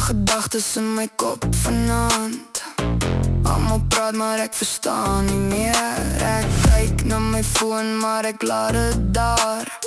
gedagtes in my kop vanaand. Almal praat maar ek verstaan nie meer. Ek kyk na my foon maar ek laat het daar.